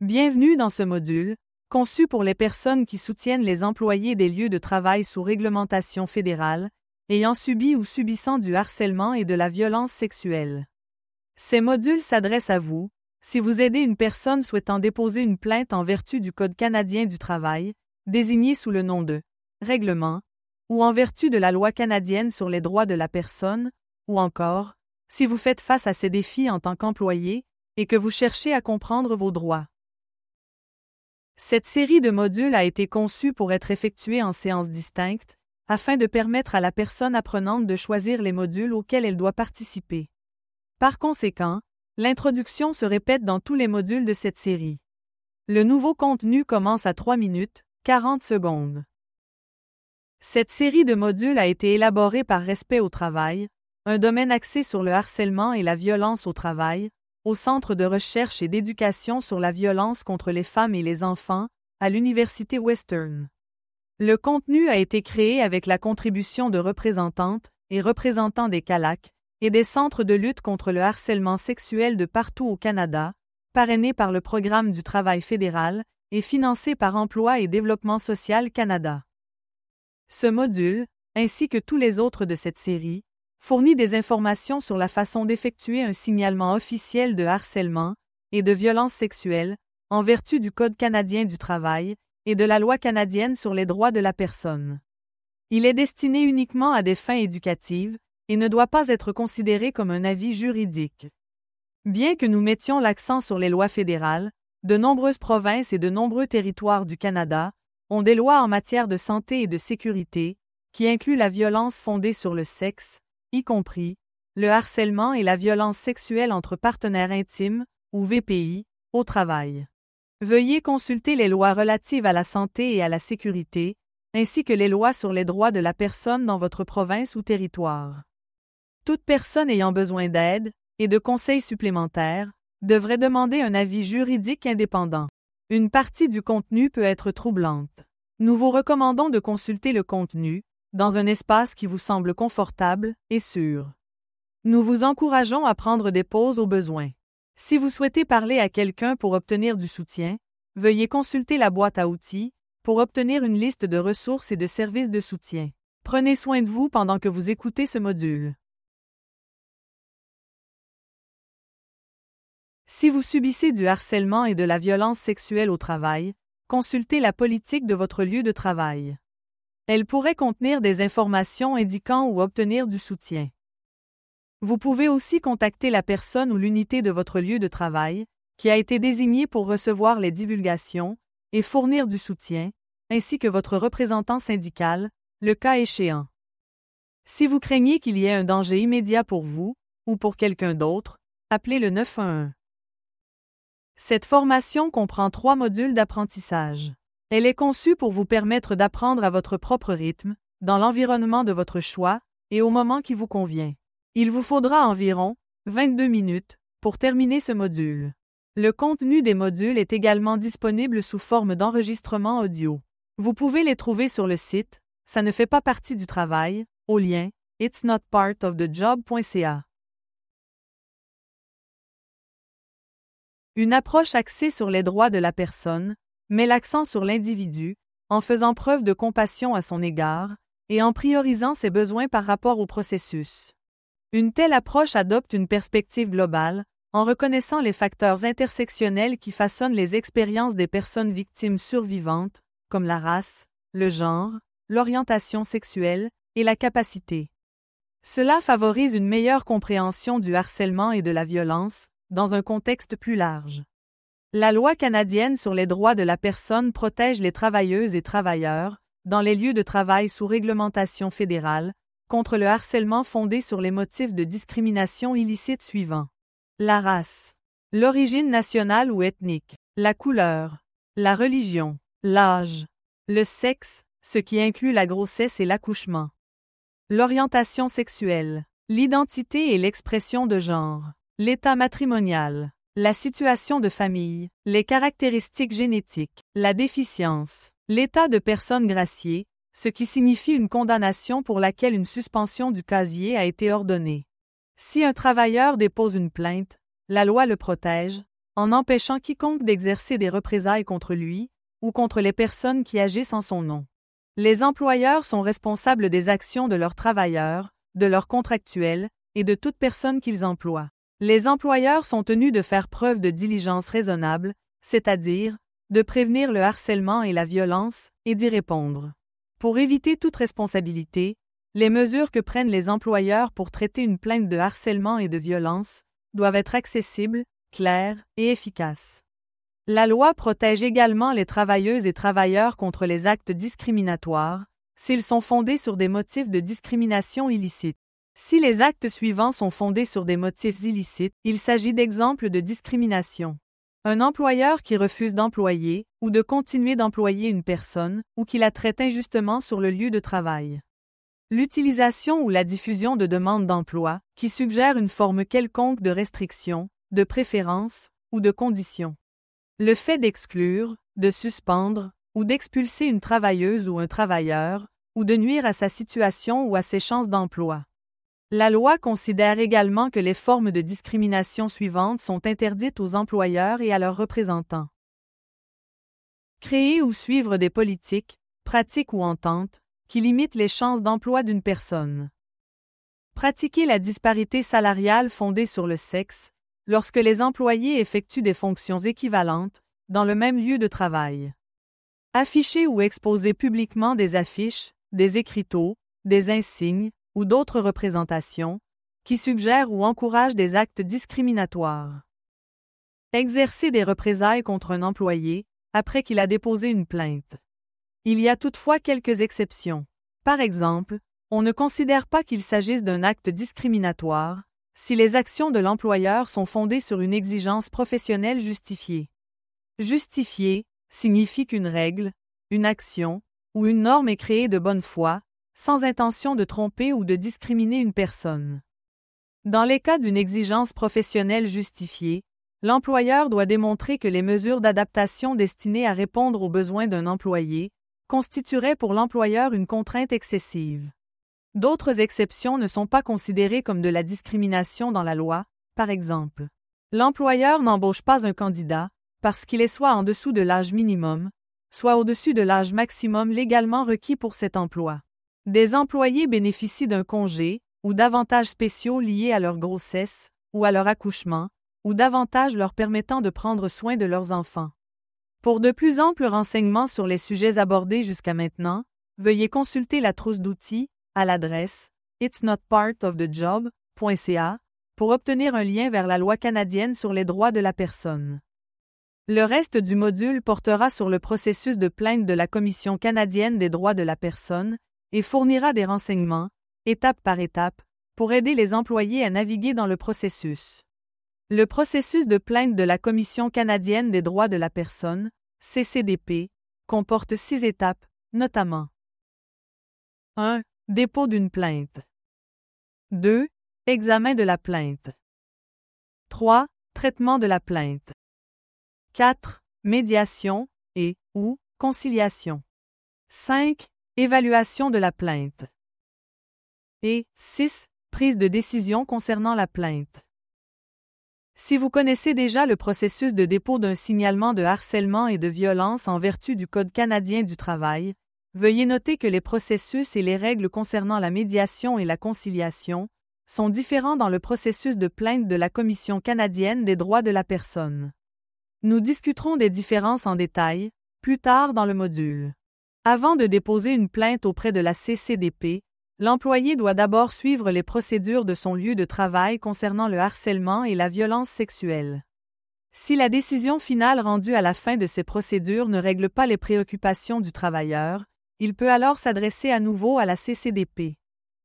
Bienvenue dans ce module, conçu pour les personnes qui soutiennent les employés des lieux de travail sous réglementation fédérale, ayant subi ou subissant du harcèlement et de la violence sexuelle. Ces modules s'adressent à vous, si vous aidez une personne souhaitant déposer une plainte en vertu du Code canadien du travail, désigné sous le nom de « règlement », ou en vertu de la loi canadienne sur les droits de la personne, ou encore, si vous faites face à ces défis en tant qu'employé et que vous cherchez à comprendre vos droits. Cette série de modules a été conçue pour être effectuée en séances distinctes, afin de permettre à la personne apprenante de choisir les modules auxquels elle doit participer. Par conséquent, l'introduction se répète dans tous les modules de cette série. Le nouveau contenu commence à 3 minutes, 40 secondes. Cette série de modules a été élaborée par Respect au travail, un domaine axé sur le harcèlement et la violence au travail, au Centre de recherche et d'éducation sur la violence contre les femmes et les enfants, à l'Université Western. Le contenu a été créé avec la contribution de représentantes et représentants des CALAC et des centres de lutte contre le harcèlement sexuel de partout au Canada, parrainé par le Programme du travail fédéral et financé par Emploi et Développement social Canada. Ce module, ainsi que tous les autres de cette série, fournit des informations sur la façon d'effectuer un signalement officiel de harcèlement et de violence sexuelle, en vertu du Code canadien du travail et de la loi canadienne sur les droits de la personne. Il est destiné uniquement à des fins éducatives et ne doit pas être considéré comme un avis juridique. Bien que nous mettions l'accent sur les lois fédérales, de nombreuses provinces et de nombreux territoires du Canada ont des lois en matière de santé et de sécurité, qui incluent la violence fondée sur le sexe, y compris le harcèlement et la violence sexuelle entre partenaires intimes, ou VPI, au travail. Veuillez consulter les lois relatives à la santé et à la sécurité, ainsi que les lois sur les droits de la personne dans votre province ou territoire. Toute personne ayant besoin d'aide et de conseils supplémentaires devrait demander un avis juridique indépendant. Une partie du contenu peut être troublante. Nous vous recommandons de consulter le contenu dans un espace qui vous semble confortable et sûr. Nous vous encourageons à prendre des pauses au besoin. Si vous souhaitez parler à quelqu'un pour obtenir du soutien, veuillez consulter la boîte à outils pour obtenir une liste de ressources et de services de soutien. Prenez soin de vous pendant que vous écoutez ce module. Si vous subissez du harcèlement et de la violence sexuelle au travail, consultez la politique de votre lieu de travail. Elle pourrait contenir des informations indiquant où obtenir du soutien. Vous pouvez aussi contacter la personne ou l'unité de votre lieu de travail, qui a été désignée pour recevoir les divulgations et fournir du soutien, ainsi que votre représentant syndical, le cas échéant. Si vous craignez qu'il y ait un danger immédiat pour vous, ou pour quelqu'un d'autre, appelez le 911. Cette formation comprend 3 modules d'apprentissage. Elle est conçue pour vous permettre d'apprendre à votre propre rythme, dans l'environnement de votre choix, et au moment qui vous convient. Il vous faudra environ 22 minutes pour terminer ce module. Le contenu des modules est également disponible sous forme d'enregistrement audio. Vous pouvez les trouver sur le site « Ça ne fait pas partie du travail » au lien « itsnotpartofthejob.ca ». Une approche axée sur les droits de la personne met l'accent sur l'individu, en faisant preuve de compassion à son égard et en priorisant ses besoins par rapport au processus. Une telle approche adopte une perspective globale, en reconnaissant les facteurs intersectionnels qui façonnent les expériences des personnes victimes survivantes, comme la race, le genre, l'orientation sexuelle et la capacité. Cela favorise une meilleure compréhension du harcèlement et de la violence, dans un contexte plus large. La loi canadienne sur les droits de la personne protège les travailleuses et travailleurs, dans les lieux de travail sous réglementation fédérale, contre le harcèlement fondé sur les motifs de discrimination illicite suivants. La race, l'origine nationale ou ethnique, la couleur, la religion, l'âge, le sexe, ce qui inclut la grossesse et l'accouchement, l'orientation sexuelle, l'identité et l'expression de genre, l'état matrimonial, la situation de famille, les caractéristiques génétiques, la déficience, l'état de personne graciée, ce qui signifie une condamnation pour laquelle une suspension du casier a été ordonnée. Si un travailleur dépose une plainte, la loi le protège, en empêchant quiconque d'exercer des représailles contre lui ou contre les personnes qui agissent en son nom. Les employeurs sont responsables des actions de leurs travailleurs, de leurs contractuels et de toute personne qu'ils emploient. Les employeurs sont tenus de faire preuve de diligence raisonnable, c'est-à-dire de prévenir le harcèlement et la violence et d'y répondre. Pour éviter toute responsabilité, les mesures que prennent les employeurs pour traiter une plainte de harcèlement et de violence doivent être accessibles, claires et efficaces. La loi protège également les travailleuses et travailleurs contre les actes discriminatoires, s'ils sont fondés sur des motifs de discrimination illicite. Si les actes suivants sont fondés sur des motifs illicites, il s'agit d'exemples de discrimination. Un employeur qui refuse d'employer ou de continuer d'employer une personne ou qui la traite injustement sur le lieu de travail. L'utilisation ou la diffusion de demandes d'emploi qui suggèrent une forme quelconque de restriction, de préférence ou de condition. Le fait d'exclure, de suspendre ou d'expulser une travailleuse ou un travailleur, ou de nuire à sa situation ou à ses chances d'emploi. La loi considère également que les formes de discrimination suivantes sont interdites aux employeurs et à leurs représentants. Créer ou suivre des politiques, pratiques ou ententes qui limitent les chances d'emploi d'une personne. Pratiquer la disparité salariale fondée sur le sexe, lorsque les employés effectuent des fonctions équivalentes dans le même lieu de travail. Afficher ou exposer publiquement des affiches, des écriteaux, des insignes ou d'autres représentations qui suggèrent ou encouragent des actes discriminatoires. Exercer des représailles contre un employé après qu'il a déposé une plainte. Il y a toutefois quelques exceptions. Par exemple, on ne considère pas qu'il s'agisse d'un acte discriminatoire si les actions de l'employeur sont fondées sur une exigence professionnelle justifiée. Justifiée signifie qu'une règle, une action ou une norme est créée de bonne foi, sans intention de tromper ou de discriminer une personne. Dans les cas d'une exigence professionnelle justifiée, l'employeur doit démontrer que les mesures d'adaptation destinées à répondre aux besoins d'un employé constitueraient pour l'employeur une contrainte excessive. D'autres exceptions ne sont pas considérées comme de la discrimination dans la loi, par exemple. L'employeur n'embauche pas un candidat parce qu'il est soit en dessous de l'âge minimum, soit au-dessus de l'âge maximum légalement requis pour cet emploi. Des employés bénéficient d'un congé ou d'avantages spéciaux liés à leur grossesse ou à leur accouchement, ou d'avantages leur permettant de prendre soin de leurs enfants. Pour de plus amples renseignements sur les sujets abordés jusqu'à maintenant, veuillez consulter la trousse d'outils à l'adresse itsnotpartofthejob.ca pour obtenir un lien vers la loi canadienne sur les droits de la personne. Le reste du module portera sur le processus de plainte de la Commission canadienne des droits de la personne et fournira des renseignements, étape par étape, pour aider les employés à naviguer dans le processus. Le processus de plainte de la Commission canadienne des droits de la personne, CCDP, comporte 6 étapes, notamment 1. Dépôt d'une plainte. 2. Examen de la plainte. 3. Traitement de la plainte. 4. Médiation et ou conciliation. 5. Évaluation de la plainte. Et 6. Prise de décision concernant la plainte. Si vous connaissez déjà le processus de dépôt d'un signalement de harcèlement et de violence en vertu du Code canadien du travail, veuillez noter que les processus et les règles concernant la médiation et la conciliation sont différents dans le processus de plainte de la Commission canadienne des droits de la personne. Nous discuterons des différences en détail, plus tard dans le module. Avant de déposer une plainte auprès de la CCDP, l'employé doit d'abord suivre les procédures de son lieu de travail concernant le harcèlement et la violence sexuelle. Si la décision finale rendue à la fin de ces procédures ne règle pas les préoccupations du travailleur, il peut alors s'adresser à nouveau à la CCDP.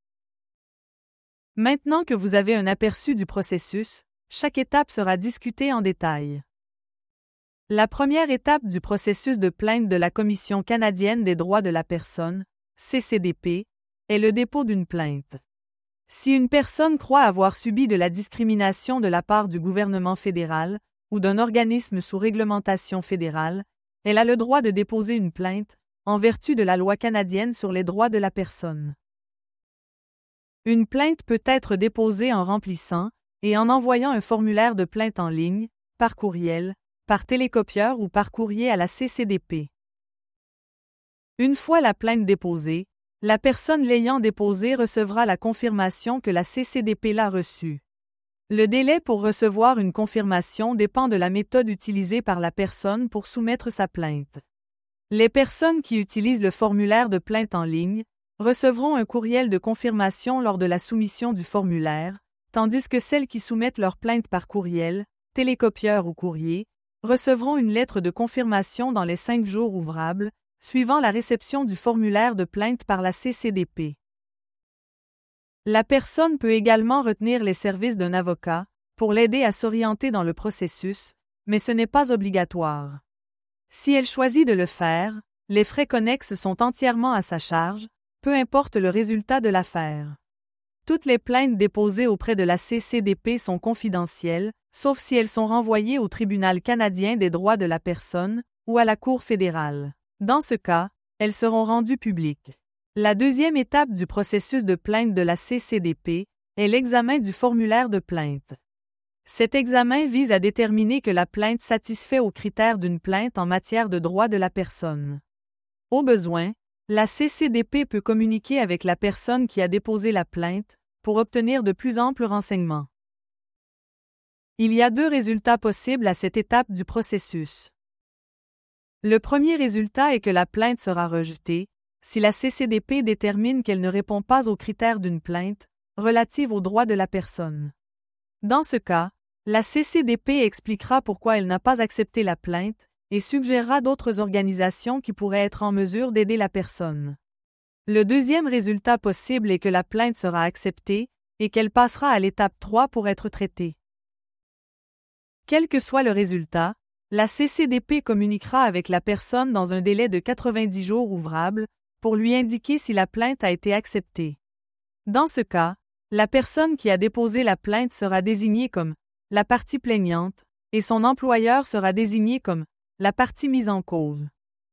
Maintenant que vous avez un aperçu du processus, chaque étape sera discutée en détail. La première étape du processus de plainte de la Commission canadienne des droits de la personne, CCDP, est le dépôt d'une plainte. Si une personne croit avoir subi de la discrimination de la part du gouvernement fédéral ou d'un organisme sous réglementation fédérale, elle a le droit de déposer une plainte, en vertu de la loi canadienne sur les droits de la personne. Une plainte peut être déposée en remplissant et en envoyant un formulaire de plainte en ligne, par courriel, par télécopieur ou par courrier à la CCDP. Une fois la plainte déposée, la personne l'ayant déposée recevra la confirmation que la CCDP l'a reçue. Le délai pour recevoir une confirmation dépend de la méthode utilisée par la personne pour soumettre sa plainte. Les personnes qui utilisent le formulaire de plainte en ligne recevront un courriel de confirmation lors de la soumission du formulaire, tandis que celles qui soumettent leur plainte par courriel, télécopieur ou courrier, recevront une lettre de confirmation dans les 5 jours ouvrables, suivant la réception du formulaire de plainte par la CCDP. La personne peut également retenir les services d'un avocat pour l'aider à s'orienter dans le processus, mais ce n'est pas obligatoire. Si elle choisit de le faire, les frais connexes sont entièrement à sa charge, peu importe le résultat de l'affaire. Toutes les plaintes déposées auprès de la CCDP sont confidentielles, sauf si elles sont renvoyées au Tribunal canadien des droits de la personne ou à la Cour fédérale. Dans ce cas, elles seront rendues publiques. La deuxième étape du processus de plainte de la CCDP est l'examen du formulaire de plainte. Cet examen vise à déterminer que la plainte satisfait aux critères d'une plainte en matière de droits de la personne. Au besoin, la CCDP peut communiquer avec la personne qui a déposé la plainte pour obtenir de plus amples renseignements. Il y a 2 résultats possibles à cette étape du processus. Le premier résultat est que la plainte sera rejetée si la CCDP détermine qu'elle ne répond pas aux critères d'une plainte relative aux droits de la personne. Dans ce cas, la CCDP expliquera pourquoi elle n'a pas accepté la plainte et suggérera d'autres organisations qui pourraient être en mesure d'aider la personne. Le deuxième résultat possible est que la plainte sera acceptée et qu'elle passera à l'étape 3 pour être traitée. Quel que soit le résultat, la CCDP communiquera avec la personne dans un délai de 90 jours ouvrables pour lui indiquer si la plainte a été acceptée. Dans ce cas, la personne qui a déposé la plainte sera désignée comme la partie plaignante et son employeur sera désigné comme la partie mise en cause.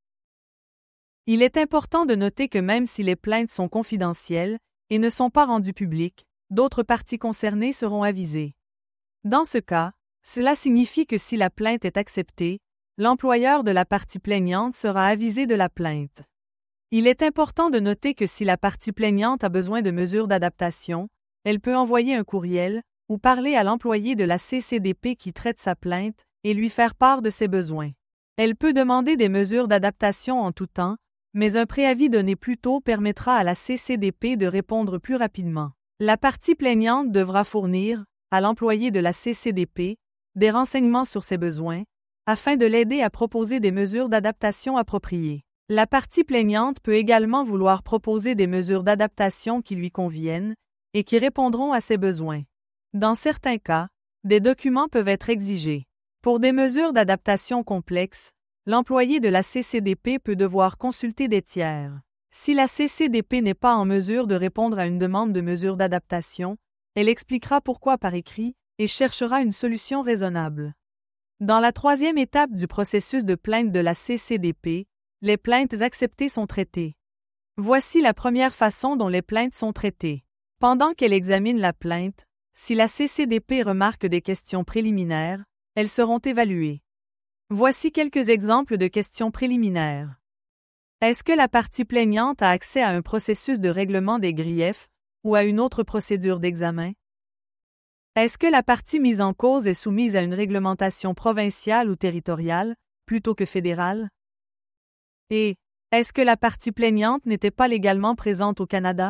Il est important de noter que même si les plaintes sont confidentielles et ne sont pas rendues publiques, d'autres parties concernées seront avisées. Dans ce cas, cela signifie que si la plainte est acceptée, l'employeur de la partie plaignante sera avisé de la plainte. Il est important de noter que si la partie plaignante a besoin de mesures d'adaptation, elle peut envoyer un courriel ou parler à l'employé de la CCDP qui traite sa plainte et lui faire part de ses besoins. Elle peut demander des mesures d'adaptation en tout temps, mais un préavis donné plus tôt permettra à la CCDP de répondre plus rapidement. La partie plaignante devra fournir, à l'employé de la CCDP, des renseignements sur ses besoins, afin de l'aider à proposer des mesures d'adaptation appropriées. La partie plaignante peut également vouloir proposer des mesures d'adaptation qui lui conviennent et qui répondront à ses besoins. Dans certains cas, des documents peuvent être exigés. Pour des mesures d'adaptation complexes, l'employé de la CCDP peut devoir consulter des tiers. Si la CCDP n'est pas en mesure de répondre à une demande de mesures d'adaptation, elle expliquera pourquoi par écrit et cherchera une solution raisonnable. Dans la troisième étape du processus de plainte de la CCDP, les plaintes acceptées sont traitées. Voici la première façon dont les plaintes sont traitées. Pendant qu'elle examine la plainte, si la CCDP remarque des questions préliminaires, elles seront évaluées. Voici quelques exemples de questions préliminaires. Est-ce que la partie plaignante a accès à un processus de règlement des griefs ou à une autre procédure d'examen? Est-ce que la partie mise en cause est soumise à une réglementation provinciale ou territoriale, plutôt que fédérale? Et est-ce que la partie plaignante n'était pas légalement présente au Canada?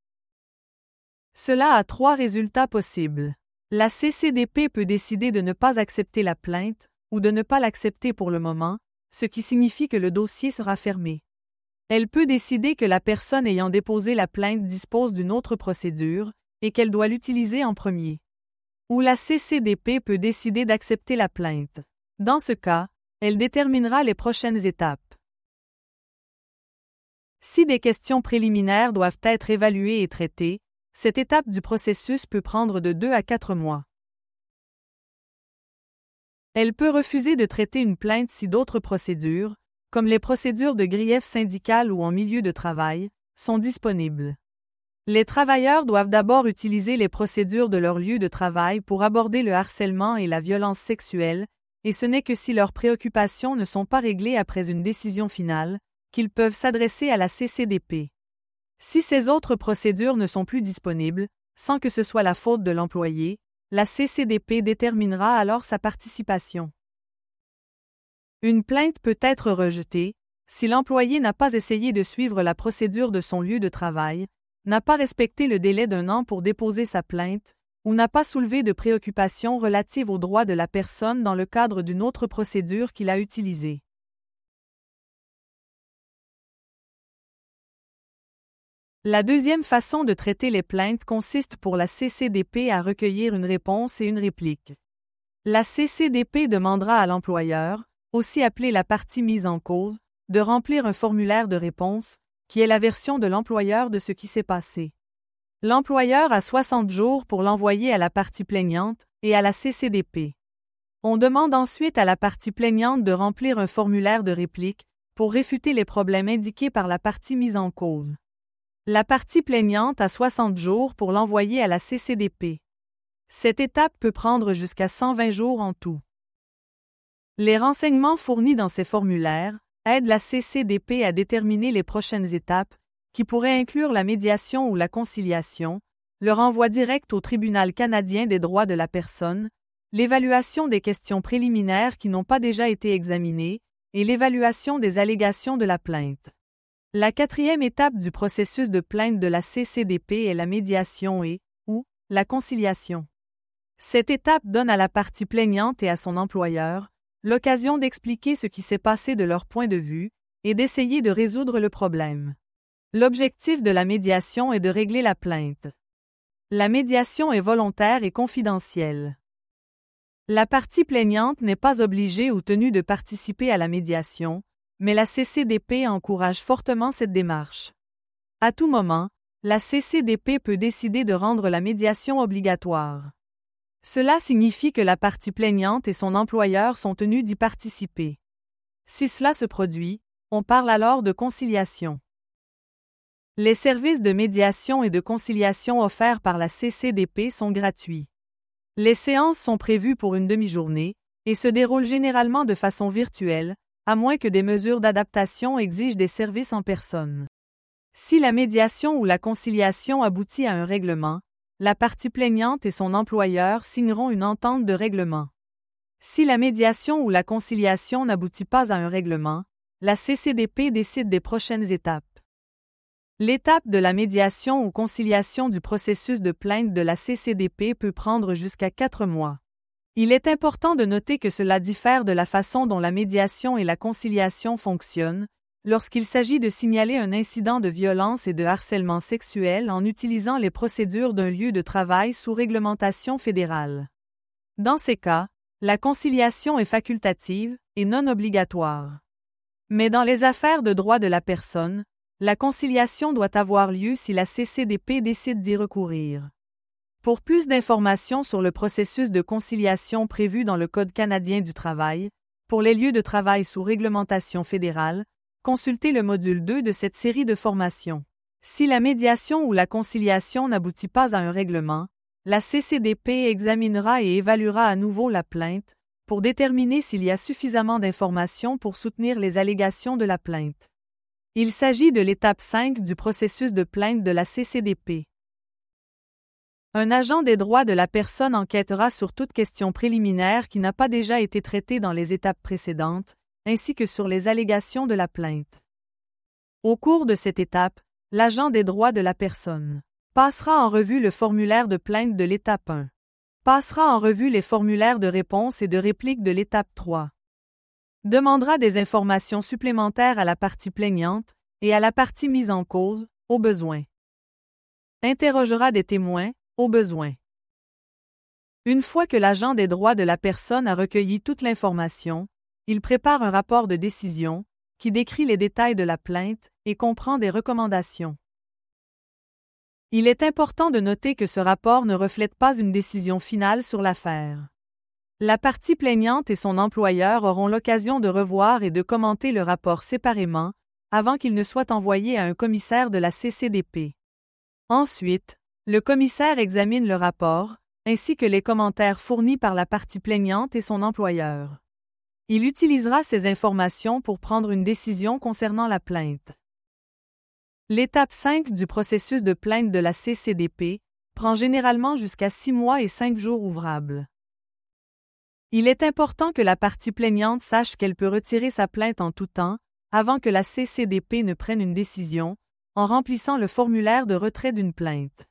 Cela a 3 résultats possibles. La CCDP peut décider de ne pas accepter la plainte ou de ne pas l'accepter pour le moment, ce qui signifie que le dossier sera fermé. Elle peut décider que la personne ayant déposé la plainte dispose d'une autre procédure et qu'elle doit l'utiliser en premier. Ou la CCDP peut décider d'accepter la plainte. Dans ce cas, elle déterminera les prochaines étapes. Si des questions préliminaires doivent être évaluées et traitées, cette étape du processus peut prendre de 2 à 4 mois. Elle peut refuser de traiter une plainte si d'autres procédures, comme les procédures de grief syndical ou en milieu de travail, sont disponibles. Les travailleurs doivent d'abord utiliser les procédures de leur lieu de travail pour aborder le harcèlement et la violence sexuelle et ce n'est que si leurs préoccupations ne sont pas réglées après une décision finale, qu'ils peuvent s'adresser à la CCDP. Si ces autres procédures ne sont plus disponibles, sans que ce soit la faute de l'employé, la CCDP déterminera alors sa participation. Une plainte peut être rejetée si l'employé n'a pas essayé de suivre la procédure de son lieu de travail, n'a pas respecté le délai d'1 an pour déposer sa plainte, ou n'a pas soulevé de préoccupations relatives aux droits de la personne dans le cadre d'une autre procédure qu'il a utilisée. La deuxième façon de traiter les plaintes consiste pour la CCDP à recueillir une réponse et une réplique. La CCDP demandera à l'employeur, aussi appelé la partie mise en cause, de remplir un formulaire de réponse, qui est la version de l'employeur de ce qui s'est passé. L'employeur a 60 jours pour l'envoyer à la partie plaignante et à la CCDP. On demande ensuite à la partie plaignante de remplir un formulaire de réplique pour réfuter les problèmes indiqués par la partie mise en cause. La partie plaignante a 60 jours pour l'envoyer à la CCDP. Cette étape peut prendre jusqu'à 120 jours en tout. Les renseignements fournis dans ces formulaires aident la CCDP à déterminer les prochaines étapes, qui pourraient inclure la médiation ou la conciliation, le renvoi direct au Tribunal canadien des droits de la personne, l'évaluation des questions préliminaires qui n'ont pas déjà été examinées, et l'évaluation des allégations de la plainte. La quatrième étape du processus de plainte de la CCDP est la médiation ou la conciliation. Cette étape donne à la partie plaignante et à son employeur l'occasion d'expliquer ce qui s'est passé de leur point de vue et d'essayer de résoudre le problème. L'objectif de la médiation est de régler la plainte. La médiation est volontaire et confidentielle. La partie plaignante n'est pas obligée ou tenue de participer à la médiation, mais la CCDP encourage fortement cette démarche. À tout moment, la CCDP peut décider de rendre la médiation obligatoire. Cela signifie que la partie plaignante et son employeur sont tenus d'y participer. Si cela se produit, on parle alors de conciliation. Les services de médiation et de conciliation offerts par la CCDP sont gratuits. Les séances sont prévues pour une demi-journée et se déroulent généralement de façon virtuelle, à moins que des mesures d'adaptation exigent des services en personne. Si la médiation ou la conciliation aboutit à un règlement, la partie plaignante et son employeur signeront une entente de règlement. Si la médiation ou la conciliation n'aboutit pas à un règlement, la CCDP décide des prochaines étapes. L'étape de la médiation ou conciliation du processus de plainte de la CCDP peut prendre jusqu'à 4 mois. Il est important de noter que cela diffère de la façon dont la médiation et la conciliation fonctionnent, lorsqu'il s'agit de signaler un incident de violence et de harcèlement sexuel en utilisant les procédures d'un lieu de travail sous réglementation fédérale. Dans ces cas, la conciliation est facultative et non obligatoire. Mais dans les affaires de droit de la personne, la conciliation doit avoir lieu si la CCDP décide d'y recourir. Pour plus d'informations sur le processus de conciliation prévu dans le Code canadien du travail, pour les lieux de travail sous réglementation fédérale, consultez le module 2 de cette série de formations. Si la médiation ou la conciliation n'aboutit pas à un règlement, la CCDP examinera et évaluera à nouveau la plainte pour déterminer s'il y a suffisamment d'informations pour soutenir les allégations de la plainte. Il s'agit de l'étape 5 du processus de plainte de la CCDP. Un agent des droits de la personne enquêtera sur toute question préliminaire qui n'a pas déjà été traitée dans les étapes précédentes, ainsi que sur les allégations de la plainte. Au cours de cette étape, l'agent des droits de la personne passera en revue le formulaire de plainte de l'étape 1, passera en revue les formulaires de réponse et de réplique de l'étape 3, demandera des informations supplémentaires à la partie plaignante et à la partie mise en cause, au besoin, interrogera des témoins, au besoin. Une fois que l'agent des droits de la personne a recueilli toute l'information, il prépare un rapport de décision qui décrit les détails de la plainte et comprend des recommandations. Il est important de noter que ce rapport ne reflète pas une décision finale sur l'affaire. La partie plaignante et son employeur auront l'occasion de revoir et de commenter le rapport séparément avant qu'il ne soit envoyé à un commissaire de la CCDP. Ensuite, le commissaire examine le rapport, ainsi que les commentaires fournis par la partie plaignante et son employeur. Il utilisera ces informations pour prendre une décision concernant la plainte. L'étape 5 du processus de plainte de la CCDP prend généralement jusqu'à 6 mois et 5 jours ouvrables. Il est important que la partie plaignante sache qu'elle peut retirer sa plainte en tout temps, avant que la CCDP ne prenne une décision, en remplissant le formulaire de retrait d'une plainte.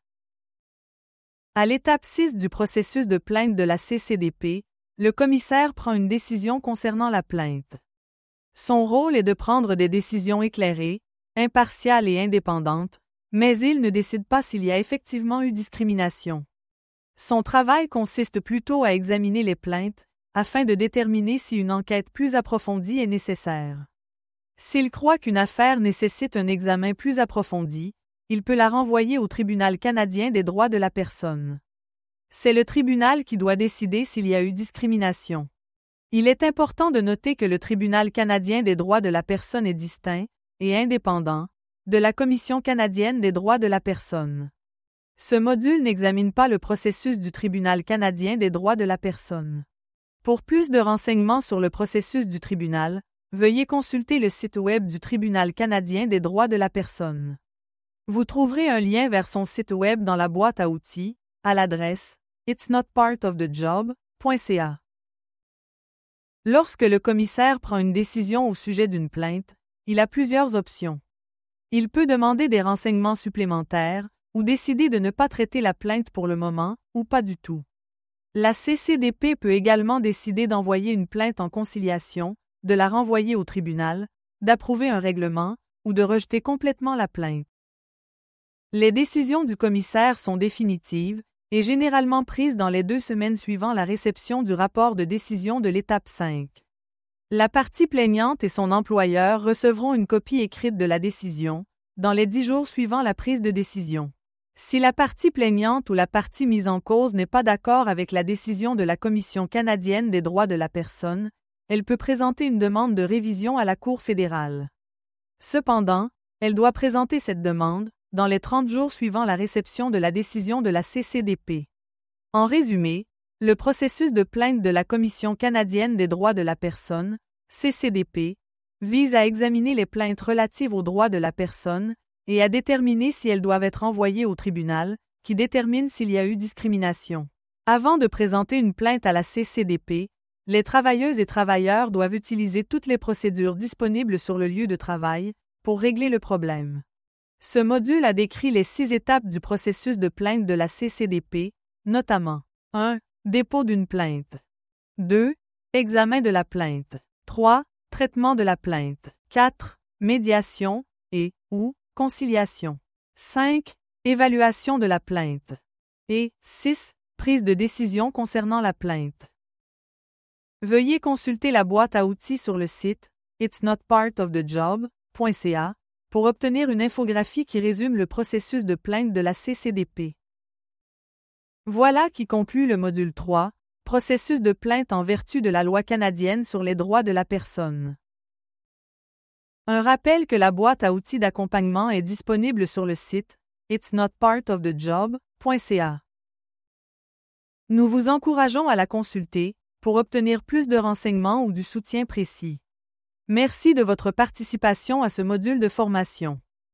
À l'étape 6 du processus de plainte de la CCDP, le commissaire prend une décision concernant la plainte. Son rôle est de prendre des décisions éclairées, impartiales et indépendantes, mais il ne décide pas s'il y a effectivement eu discrimination. Son travail consiste plutôt à examiner les plaintes, afin de déterminer si une enquête plus approfondie est nécessaire. S'il croit qu'une affaire nécessite un examen plus approfondi, il peut la renvoyer au Tribunal canadien des droits de la personne. C'est le tribunal qui doit décider s'il y a eu discrimination. Il est important de noter que le Tribunal canadien des droits de la personne est distinct et indépendant de la Commission canadienne des droits de la personne. Ce module n'examine pas le processus du Tribunal canadien des droits de la personne. Pour plus de renseignements sur le processus du tribunal, veuillez consulter le site web du Tribunal canadien des droits de la personne. Vous trouverez un lien vers son site web dans la boîte à outils, à l'adresse itsnotpartofthejob.ca. Lorsque le commissaire prend une décision au sujet d'une plainte, il a plusieurs options. Il peut demander des renseignements supplémentaires, ou décider de ne pas traiter la plainte pour le moment, ou pas du tout. La CCDP peut également décider d'envoyer une plainte en conciliation, de la renvoyer au tribunal, d'approuver un règlement, ou de rejeter complètement la plainte. Les décisions du commissaire sont définitives, et généralement prises dans les 2 semaines suivant la réception du rapport de décision de l'étape 5. La partie plaignante et son employeur recevront une copie écrite de la décision, dans les 10 jours suivant la prise de décision. Si la partie plaignante ou la partie mise en cause n'est pas d'accord avec la décision de la Commission canadienne des droits de la personne, elle peut présenter une demande de révision à la Cour fédérale. Cependant, elle doit présenter cette demande dans les 30 jours suivant la réception de la décision de la CCDP. En résumé, le processus de plainte de la Commission canadienne des droits de la personne, CCDP, vise à examiner les plaintes relatives aux droits de la personne et à déterminer si elles doivent être envoyées au tribunal, qui détermine s'il y a eu discrimination. Avant de présenter une plainte à la CCDP, les travailleuses et travailleurs doivent utiliser toutes les procédures disponibles sur le lieu de travail pour régler le problème. Ce module a décrit les 6 étapes du processus de plainte de la CCDP, notamment 1. Dépôt d'une plainte. 2. Examen de la plainte. 3. Traitement de la plainte. 4. Médiation et ou conciliation. 5. Évaluation de la plainte. Et 6. Prise de décision concernant la plainte. Veuillez consulter la boîte à outils sur le site itsnotpartofthejob.ca pour obtenir une infographie qui résume le processus de plainte de la CCDP. Voilà qui conclut le module 3, processus de plainte en vertu de la loi canadienne sur les droits de la personne. Un rappel que la boîte à outils d'accompagnement est disponible sur le site itsnotpartofthejob.ca. Nous vous encourageons à la consulter pour obtenir plus de renseignements ou du soutien précis. Merci de votre participation à ce module de formation.